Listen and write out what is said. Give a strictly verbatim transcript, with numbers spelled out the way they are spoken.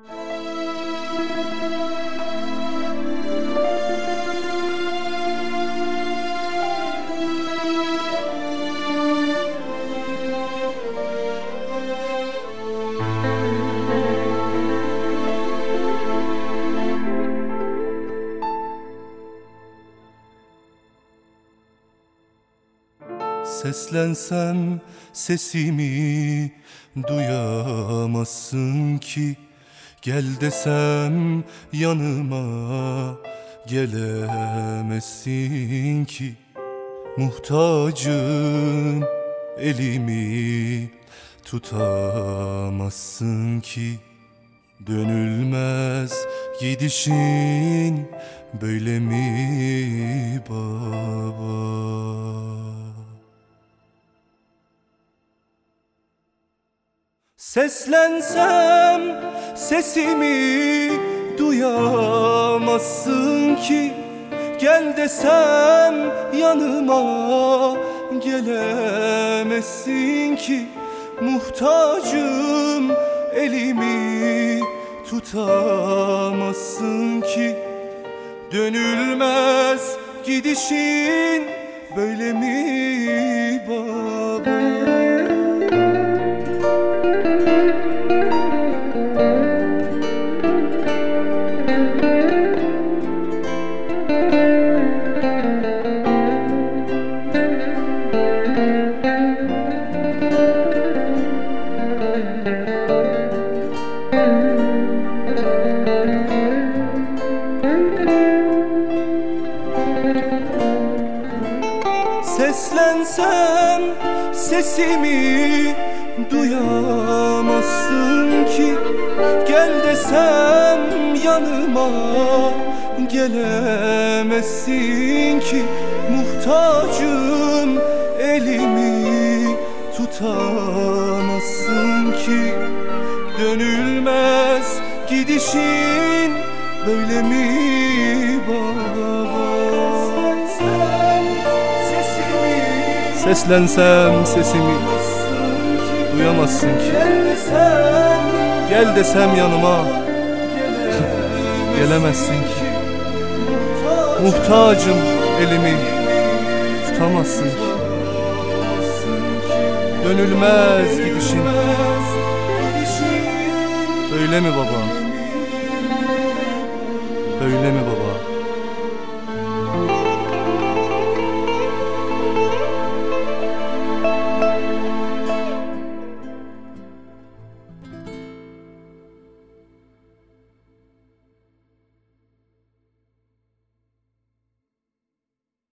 Seslensem sesimi duyamazsın ki, gel desem yanıma gelemezsin ki. Muhtacım elimi tutamazsın ki. Dönülmez gidişin böyle mi baba? Seslensem sesimi duyamazsın ki, gel desem yanıma gelemezsin ki. Muhtacım elimi tutamazsın ki. Dönülmez gidişin böyle mi baba? Seslensem sesimi duyamazsın ki, gel desem yanıma gelemezsin ki. Muhtacım elimi tutamazsın ki. Dönülmez gidişin böyle mi baba? Seslensem sesimi duyamazsın ki, gel desem yanıma gelemezsin ki. Muhtacım elimi tutamazsın ki. Dönülmez gidişin öyle mi baba? Öyle mi baba?